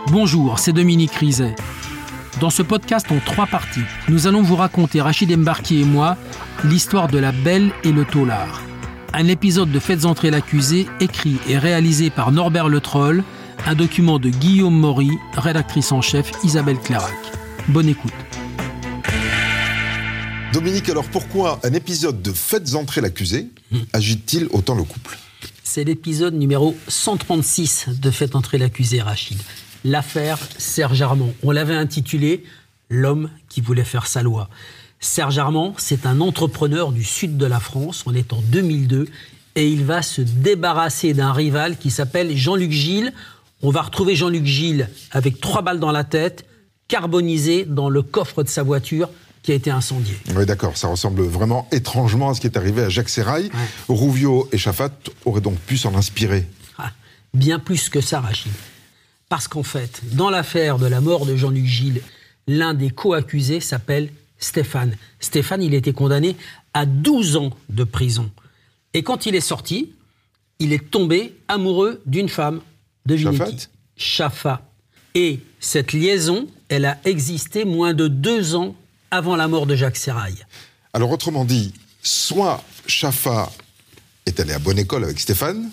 Bonjour, c'est Dominique Rizet. Dans ce podcast en 3 parties, nous allons vous raconter, Rachid Embarki et moi, l'histoire de la Belle et le Taulard. Un épisode de Faites entrer l'accusé, écrit et réalisé par Norbert Le Troll, un document de Guillaume Maury, rédactrice en chef Isabelle Clairac. Bonne écoute. Dominique, alors pourquoi un épisode de Faites entrer l'accusé agite-t-il autant le couple ? C'est l'épisode numéro 136 de Faites entrer l'accusé, Rachid. L'affaire Serge Armand. On l'avait intitulé « L'homme qui voulait faire sa loi ». Serge Armand, c'est un entrepreneur du sud de la France. On est en 2002 et il va se débarrasser d'un rival qui s'appelle Jean-Luc Gilles. On va retrouver Jean-Luc Gilles avec 3 balles dans la tête, carbonisé dans le coffre de sa voiture qui a été incendié. Oui, d'accord, ça ressemble vraiment étrangement à ce qui est arrivé à Jacques Sérail. Ouais. Rouviot et Chaffat auraient donc pu s'en inspirer. Bien plus que ça, Rachid. Parce qu'en fait, dans l'affaire de la mort de Jean-Luc Gilles, l'un des co-accusés s'appelle Stéphane. Stéphane, il a été condamné à 12 ans de prison. Et quand il est sorti, il est tombé amoureux d'une femme. Devinez qui ? Chaffat. Et cette liaison, elle a existé moins de 2 ans avant la mort de Jacques Sérail. Alors autrement dit, soit Chaffat est allé à bonne école avec Stéphane,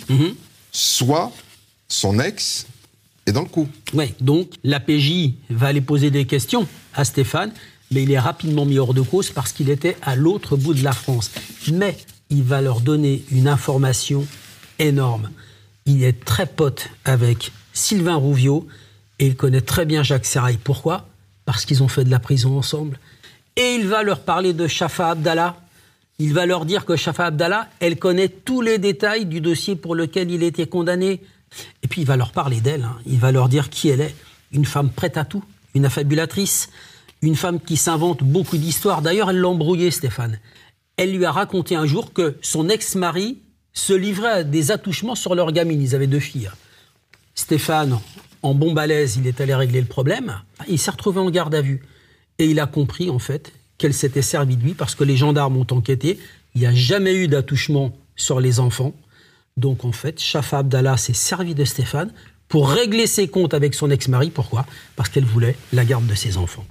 soit son ex est dans le coup. Oui, donc la PJ va aller poser des questions à Stéphane, mais il est rapidement mis hors de cause parce qu'il était à l'autre bout de la France. Mais il va leur donner une information énorme. Il est très pote avec Sylvain Rouviot et il connaît très bien Jacques Sérail. Pourquoi ? Parce qu'ils ont fait de la prison ensemble. Et il va leur parler de Shafa Abdallah. Il va leur dire que Shafa Abdallah, elle connaît tous les détails du dossier pour lequel il était condamné. Et puis il va leur parler d'elle. Il va leur dire qui elle est. Une femme prête à tout, une affabulatrice, une femme qui s'invente beaucoup d'histoires. D'ailleurs, elle l'a embrouillé, Stéphane. Elle lui a raconté un jour que son ex-mari se livrait à des attouchements sur leur gamine. Ils avaient 2 filles. Stéphane, en bon balèze, il est allé régler le problème. Il s'est retrouvé en garde à vue. Et il a compris, en fait, qu'elle s'était servie de lui parce que les gendarmes ont enquêté. Il n'y a jamais eu d'attouchement sur les enfants. Donc, en fait, Shafa Abdallah s'est servi de Stéphane pour régler ses comptes avec son ex-mari. Pourquoi ? Parce qu'elle voulait la garde de ses enfants.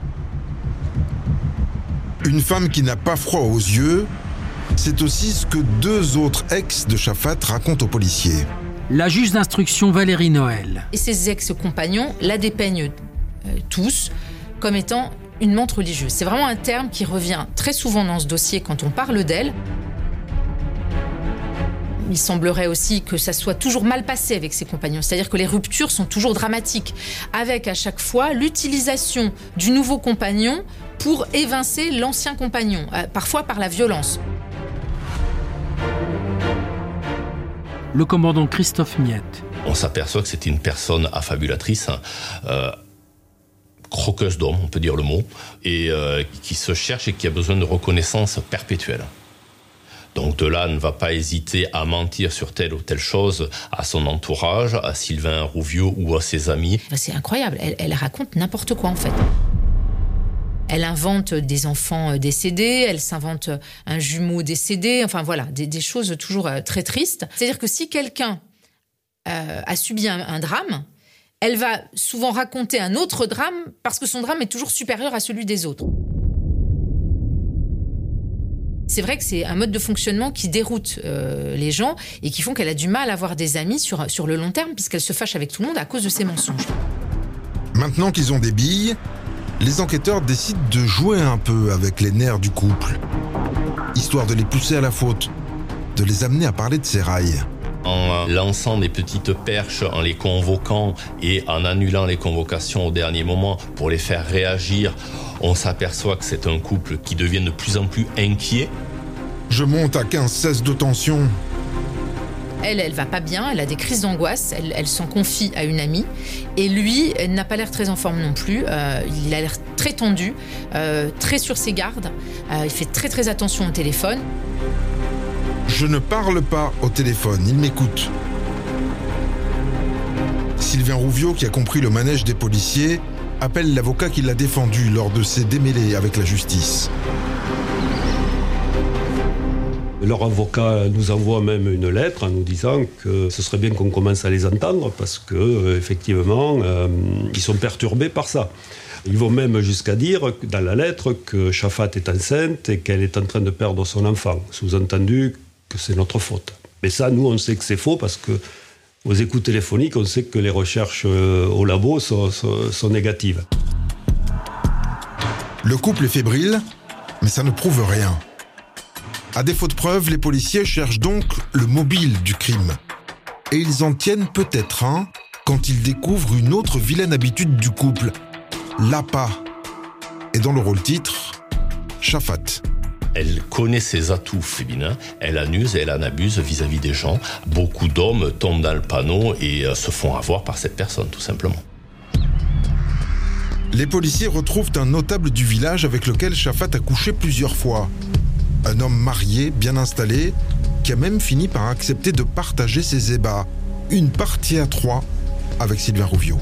Une femme qui n'a pas froid aux yeux, c'est aussi ce que 2 autres ex de Chaffat racontent aux policiers. La juge d'instruction Valérie Noël. Et ses ex-compagnons la dépeignent tous comme étant une menthe religieuse. C'est vraiment un terme qui revient très souvent dans ce dossier quand on parle d'elle. Il semblerait aussi que ça soit toujours mal passé avec ses compagnons, c'est-à-dire que les ruptures sont toujours dramatiques, avec à chaque fois l'utilisation du nouveau compagnon pour évincer l'ancien compagnon, parfois par la violence. Le commandant Christophe Miette. On s'aperçoit que c'était une personne affabulatrice, croqueuse d'homme, on peut dire le mot, et qui se cherche et qui a besoin de reconnaissance perpétuelle. Donc de là, elle ne va pas hésiter à mentir sur telle ou telle chose à son entourage, à Sylvain Rouviot ou à ses amis. C'est incroyable, elle raconte n'importe quoi en fait. Elle invente des enfants décédés, elle s'invente un jumeau décédé, enfin voilà, des choses toujours très tristes. C'est-à-dire que si quelqu'un a subi un drame, elle va souvent raconter un autre drame parce que son drame est toujours supérieur à celui des autres. C'est vrai que c'est un mode de fonctionnement qui déroute les gens et qui font qu'elle a du mal à avoir des amis sur le long terme puisqu'elle se fâche avec tout le monde à cause de ses mensonges. Maintenant qu'ils ont des billes, les enquêteurs décident de jouer un peu avec les nerfs du couple, histoire de les pousser à la faute, de les amener à parler de Sérail. En lançant des petites perches, en les convoquant et en annulant les convocations au dernier moment pour les faire réagir, on s'aperçoit que c'est un couple qui devient de plus en plus inquiet. Je monte à 15-16 de tension. Elle va pas bien, elle a des crises d'angoisse, elle s'en confie à une amie. Et lui, elle n'a pas l'air très en forme non plus. Il a l'air très tendu, très sur ses gardes. Il fait très très attention au téléphone. Je ne parle pas au téléphone, il m'écoute. Sylvain Rouviot, qui a compris le manège des policiers, appelle l'avocat qui l'a défendu lors de ses démêlés avec la justice. Leur avocat nous envoie même une lettre en nous disant que ce serait bien qu'on commence à les entendre parce que effectivement, ils sont perturbés par ça. Ils vont même jusqu'à dire dans la lettre que Chafat est enceinte et qu'elle est en train de perdre son enfant. Sous-entendu que c'est notre faute. Mais ça, nous, on sait que c'est faux parce que aux écoutes téléphoniques, on sait que les recherches au labo sont négatives. Le couple est fébrile, mais ça ne prouve rien. À défaut de preuves, les policiers cherchent donc le mobile du crime. Et ils en tiennent peut-être un quand ils découvrent une autre vilaine habitude du couple, l'appât. Et dans le rôle-titre, Chafat. Elle connaît ses atouts féminins, elle en use et elle en abuse vis-à-vis des gens. Beaucoup d'hommes tombent dans le panneau et se font avoir par cette personne, tout simplement. Les policiers retrouvent un notable du village avec lequel Chafat a couché plusieurs fois. Un homme marié, bien installé, qui a même fini par accepter de partager ses ébats. Une partie à 3 avec Sylvain Rouviot.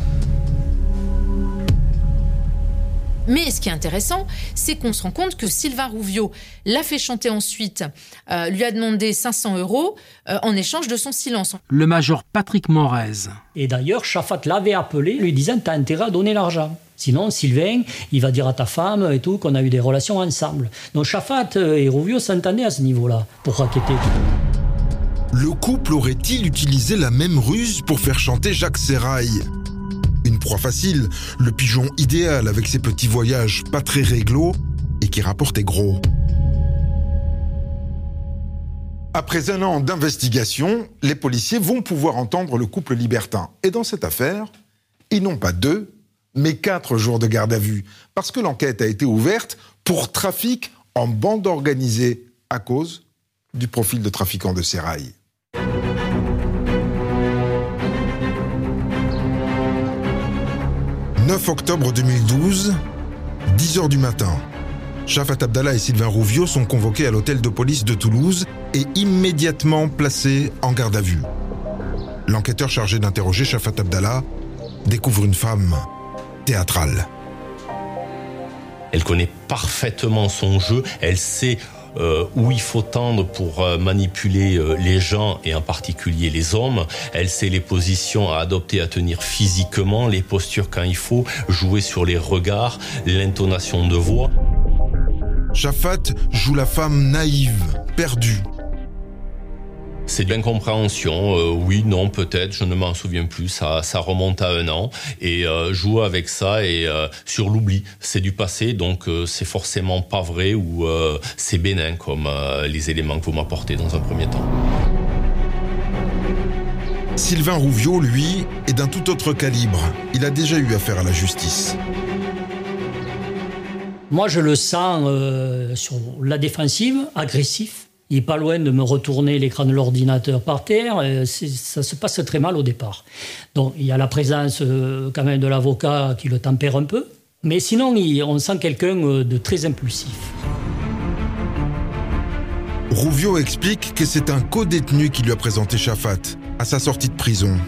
Mais ce qui est intéressant, c'est qu'on se rend compte que Sylvain Rouviot l'a fait chanter ensuite, lui a demandé 500 € en échange de son silence. Le major Patrick Morez. Et d'ailleurs, Chafat l'avait appelé, lui disant « T'as intérêt à donner l'argent. Sinon, Sylvain, il va dire à ta femme et tout qu'on a eu des relations ensemble. » Donc Chafat et Rouviot s'entendaient à ce niveau-là pour racketter. Le couple aurait-il utilisé la même ruse pour faire chanter Jacques Sérail ? Une proie facile, le pigeon idéal avec ses petits voyages pas très réglo et qui rapportait gros. Après un an d'investigation, les policiers vont pouvoir entendre le couple libertin. Et dans cette affaire, ils n'ont pas 2, mais 4 jours de garde à vue. Parce que l'enquête a été ouverte pour trafic en bande organisée à cause du profil de trafiquant de Sérail. « 9 octobre 2012, 10h du matin. Chafat Abdallah et Sylvain Rouviot sont convoqués à l'hôtel de police de Toulouse et immédiatement placés en garde à vue. L'enquêteur chargé d'interroger Chafat Abdallah découvre une femme théâtrale. Elle connaît parfaitement son jeu, elle sait où il faut tendre pour manipuler les gens et en particulier les hommes. Elle sait les positions à adopter, à tenir physiquement, les postures quand il faut, jouer sur les regards, l'intonation de voix. Chafat joue la femme naïve, perdue. C'est de l'incompréhension, oui, non, peut-être, je ne m'en souviens plus, ça remonte à 1 an, et jouer avec ça et sur l'oubli, c'est du passé, donc c'est forcément pas vrai ou c'est bénin comme les éléments que vous m'apportez dans un premier temps. Sylvain Rouviot, lui, est d'un tout autre calibre. Il a déjà eu affaire à la justice. Moi, je le sens sur la défensive, agressif. Il n'est pas loin de me retourner l'écran de l'ordinateur par terre. Ça se passe très mal au départ. Donc, il y a la présence quand même de l'avocat qui le tempère un peu. Mais sinon, on sent quelqu'un de très impulsif. Rouviot explique que c'est un co-détenu qui lui a présenté Chafat à sa sortie de prison.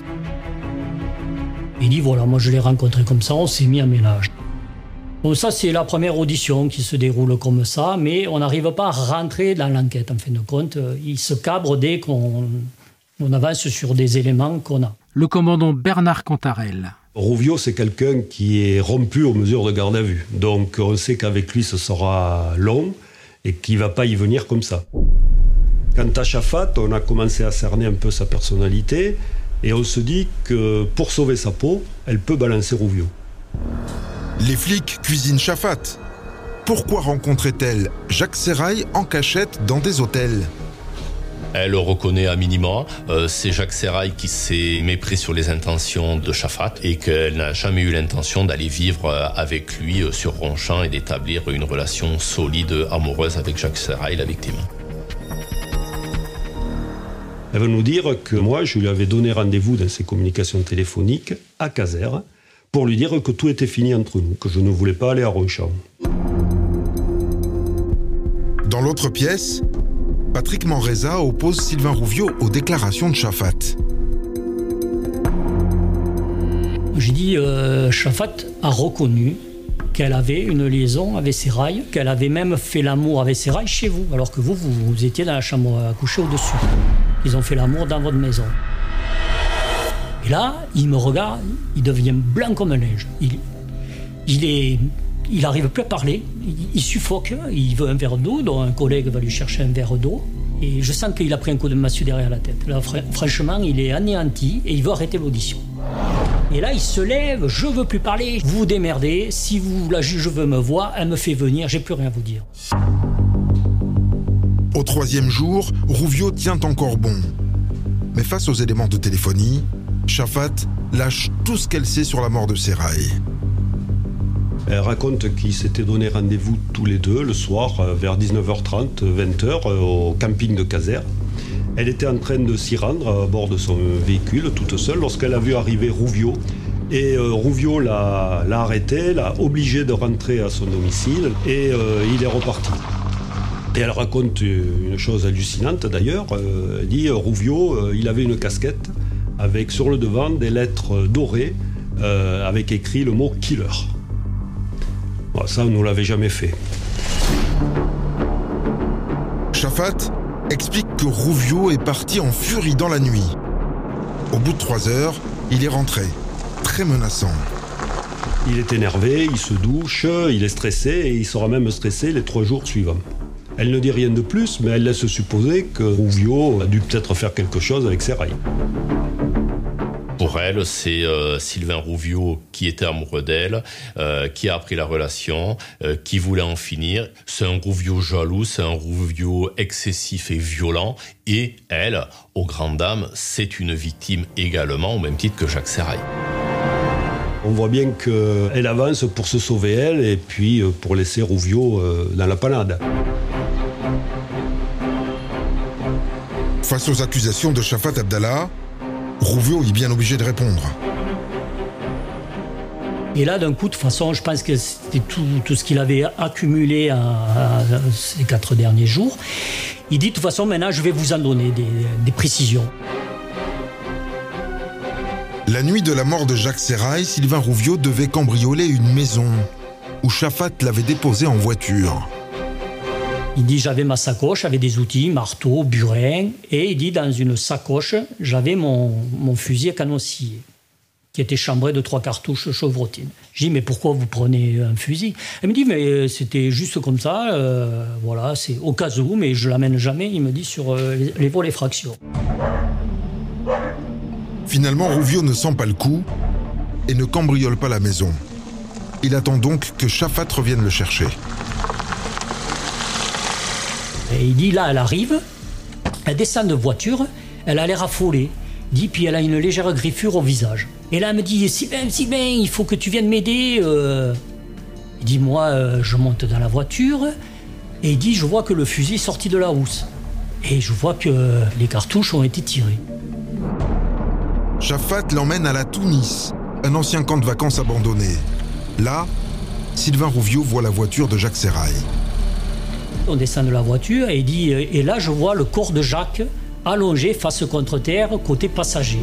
Il dit, voilà, moi je l'ai rencontré comme ça, on s'est mis à ménage. Bon, ça, c'est la première audition qui se déroule comme ça, mais on n'arrive pas à rentrer dans l'enquête, en fin de compte. Il se cabre dès qu'on avance sur des éléments qu'on a. Le commandant Bernard Cantarel. Rouviot, c'est quelqu'un qui est rompu aux mesures de garde à vue. Donc, on sait qu'avec lui, ce sera long et qu'il ne va pas y venir comme ça. Quant à Chafat, on a commencé à cerner un peu sa personnalité et on se dit que pour sauver sa peau, elle peut balancer Rouviot. Les flics cuisinent Chafat. Pourquoi rencontrait-elle Jacques Sérail en cachette dans des hôtels ? Elle le reconnaît à minima, c'est Jacques Sérail qui s'est mépris sur les intentions de Chafat et qu'elle n'a jamais eu l'intention d'aller vivre avec lui sur Ronchamp et d'établir une relation solide, amoureuse avec Jacques Sérail, la victime. Elle va nous dire que moi, je lui avais donné rendez-vous dans ses communications téléphoniques à Caser pour lui dire que tout était fini entre nous, que je ne voulais pas aller à Ronchamp. Dans l'autre pièce, Patrick Manresa oppose Sylvain Rouviot aux déclarations de Chafat. J'ai dit, Chafat a reconnu qu'elle avait une liaison avec Sérail, qu'elle avait même fait l'amour avec Sérail chez vous, alors que vous étiez dans la chambre à coucher au-dessus. Ils ont fait l'amour dans votre maison. Et là, il me regarde, il devient blanc comme neige. Il n'arrive plus à parler, il suffoque, il veut un verre d'eau, donc un collègue va lui chercher un verre d'eau. Et je sens qu'il a pris un coup de massue derrière la tête. Là, franchement, il est anéanti et il veut arrêter l'audition. Et là, il se lève, je veux plus parler, vous vous démerdez, si la juge veut me voir, elle me fait venir, j'ai plus rien à vous dire. Au 3e jour, Rouviot tient encore bon. Mais face aux éléments de téléphonie, Chafat lâche tout ce qu'elle sait sur la mort de Sérail. Elle raconte qu'ils s'étaient donné rendez-vous tous les deux le soir vers 19h30, 20h au camping de Caser. Elle était en train de s'y rendre à bord de son véhicule toute seule lorsqu'elle a vu arriver Rouviot. Et Rouviot l'a arrêté, l'a obligé de rentrer à son domicile et il est reparti. Et elle raconte une chose hallucinante d'ailleurs. Elle dit Rouviot, il avait une casquette avec sur le devant des lettres dorées avec écrit le mot « killer ». Bon, ça, on ne l'avait jamais fait. Chafat explique que Rouviot est parti en furie dans la nuit. Au bout de 3 heures, il est rentré, très menaçant. Il est énervé, il se douche, il est stressé et il sera même stressé les 3 jours suivants. Elle ne dit rien de plus, mais elle laisse supposer que Rouviot a dû peut-être faire quelque chose avec Sérail. Pour elle, c'est Sylvain Rouviot qui était amoureux d'elle, qui a appris la relation, qui voulait en finir. C'est un Rouviot jaloux, c'est un Rouviot excessif et violent. Et elle, aux grandes dames, c'est une victime également, au même titre que Jacques Sérail. On voit bien qu'elle avance pour se sauver elle et puis pour laisser Rouviot dans la panade. Face aux accusations de Chafat Abdallah, Rouviot est bien obligé de répondre. Et là, d'un coup, de toute façon, je pense que c'était tout ce qu'il avait accumulé ces 4 derniers jours. Il dit, de toute façon, maintenant, je vais vous en donner des précisions. La nuit de la mort de Jacques Sérail, Sylvain Rouviot devait cambrioler une maison où Chafat l'avait déposé en voiture. Il dit, j'avais ma sacoche avec des outils, marteau, burin, et il dit, dans une sacoche, j'avais mon fusil à canon scié, qui était chambré de 3 cartouches chevrotines. Je dis, mais pourquoi vous prenez un fusil? Elle me dit, mais c'était juste comme ça, voilà, c'est au cas où, mais je l'amène jamais, il me dit, sur les volets fractions. Finalement, Rouviot ne sent pas le coup et ne cambriole pas la maison. Il attend donc que Chafat revienne le chercher. Et il dit, là, elle arrive, elle descend de voiture, elle a l'air affolée. Il dit, puis elle a une légère griffure au visage. Et là, elle me dit, Sylvain, il faut que tu viennes m'aider. Il dit, moi, je monte dans la voiture, et il dit, je vois que le fusil est sorti de la housse. Et je vois que les cartouches ont été tirées. Chafat l'emmène à la Tunis, un ancien camp de vacances abandonné. Là, Sylvain Rouviot voit la voiture de Jacques Sérail. On descend de la voiture et il dit, et là je vois le corps de Jacques allongé face contre terre, côté passager.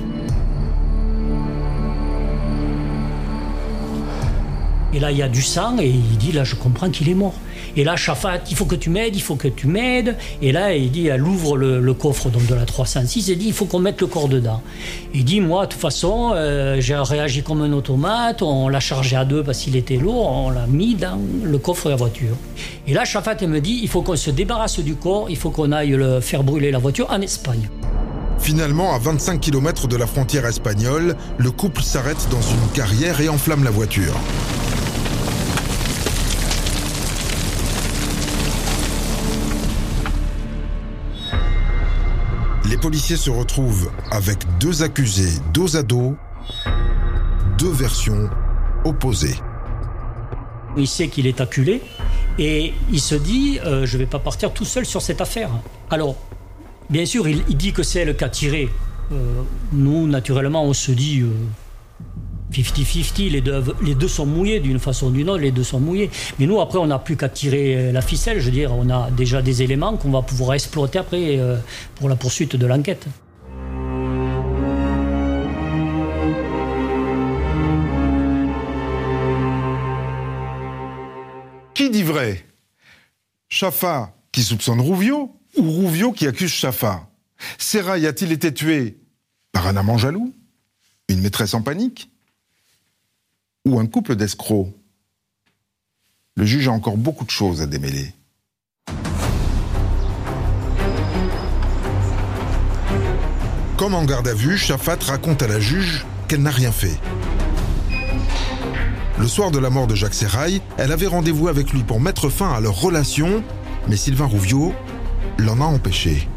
Et là il y a du sang et il dit, là je comprends qu'il est mort. Et là Chafat, il faut que tu m'aides. Et là il dit, elle ouvre le coffre donc, de la 306 et dit, il faut qu'on mette le corps dedans. Il dit, moi de toute façon, j'ai réagi comme un automate, on l'a chargé à 2 parce qu'il était lourd, on l'a mis dans le coffre de la voiture. Et là Chafat elle me dit, il faut qu'on se débarrasse du corps, il faut qu'on aille faire brûler la voiture en Espagne. Finalement, à 25 km de la frontière espagnole, le couple s'arrête dans une carrière et enflamme la voiture. Les policiers se retrouvent avec 2 accusés dos à dos, 2 versions opposées. Il sait qu'il est acculé et il se dit, je ne vais pas partir tout seul sur cette affaire. Alors, bien sûr, il dit que c'est elle qui a tiré. Nous, naturellement, on se dit 50-50, les deux sont mouillés d'une façon ou d'une autre, les deux sont mouillés. Mais nous, après, on n'a plus qu'à tirer la ficelle. Je veux dire, on a déjà des éléments qu'on va pouvoir exploiter après pour la poursuite de l'enquête. Qui dit vrai ? Chafa qui soupçonne Rouviot ou Rouviot qui accuse Chafa ? Serail a-t-il été tué par un amant jaloux ? Une maîtresse en panique ? Ou un couple d'escrocs ? Le juge a encore beaucoup de choses à démêler. Comme en garde à vue, Chafat raconte à la juge qu'elle n'a rien fait. Le soir de la mort de Jacques Serail, elle avait rendez-vous avec lui pour mettre fin à leur relation, mais Sylvain Rouviot l'en a empêché.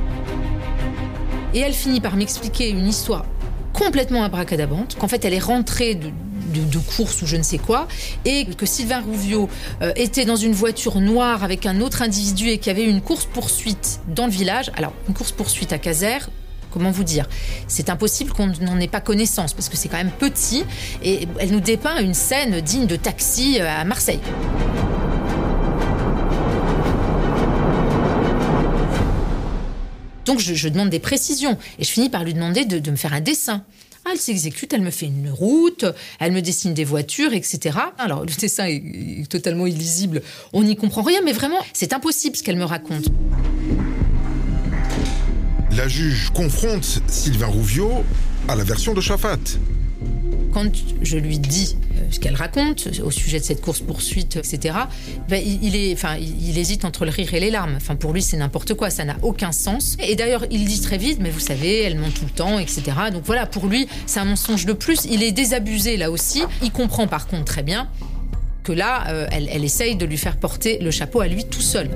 Et elle finit par m'expliquer une histoire complètement abracadabante, qu'en fait elle est rentrée de course ou je ne sais quoi, et que Sylvain Rouviot était dans une voiture noire avec un autre individu et qu'il y avait une course-poursuite dans le village. Alors, une course-poursuite à Caser, comment vous dire ? C'est impossible qu'on n'en ait pas connaissance, parce que c'est quand même petit, et elle nous dépeint une scène digne de Taxi à Marseille. Donc je demande des précisions, et je finis par lui demander de me faire un dessin. Elle s'exécute, elle me fait une route, elle me dessine des voitures, etc. Alors, le dessin est totalement illisible, on n'y comprend rien, mais vraiment, c'est impossible ce qu'elle me raconte. La juge confronte Sylvain Rouviot à la version de Chafat. Quand je lui dis ce qu'elle raconte au sujet de cette course-poursuite, etc., il hésite entre le rire et les larmes. Enfin, pour lui, c'est n'importe quoi, ça n'a aucun sens. Et d'ailleurs, il dit très vite, mais vous savez, elle ment tout le temps, etc. Donc voilà, pour lui, c'est un mensonge de plus. Il est désabusé là aussi. Il comprend par contre très bien que là, elle essaye de lui faire porter le chapeau à lui tout seul.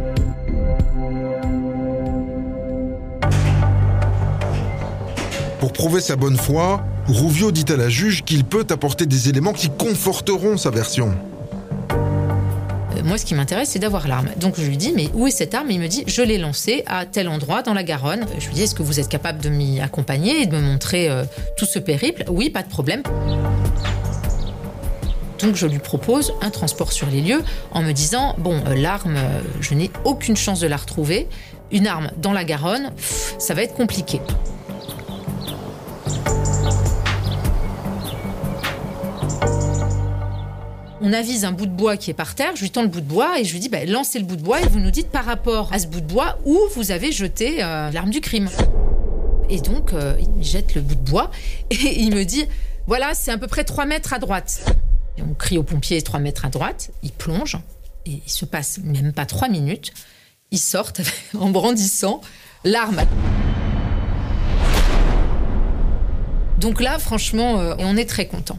Pour prouver sa bonne foi, Rouviot dit à la juge qu'il peut apporter des éléments qui conforteront sa version. Moi, ce qui m'intéresse, c'est d'avoir l'arme. Donc je lui dis, mais où est cette arme ? Il me dit, je l'ai lancée à tel endroit dans la Garonne. Je lui dis, est-ce que vous êtes capable de m'y accompagner et de me montrer tout ce périple ? Oui, pas de problème. Donc je lui propose un transport sur les lieux en me disant, l'arme, je n'ai aucune chance de la retrouver. Une arme dans la Garonne, ça va être compliqué. On avise un bout de bois qui est par terre, je lui tends le bout de bois et je lui dis lancez le bout de bois et vous nous dites par rapport à ce bout de bois où vous avez jeté l'arme du crime. Et donc il jette le bout de bois et il me dit voilà, c'est à peu près 3 mètres à droite. Et on crie aux pompiers 3 mètres à droite, il plonge et il se passe même pas 3 minutes, ils sortent en brandissant l'arme. Donc là franchement on est très contents.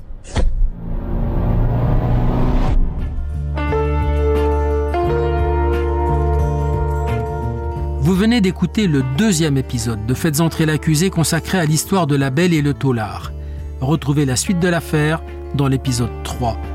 Vous venez d'écouter le 2e épisode de Faites entrer l'accusé consacré à l'histoire de la Belle et le Taulard. Retrouvez la suite de l'affaire dans l'épisode 3.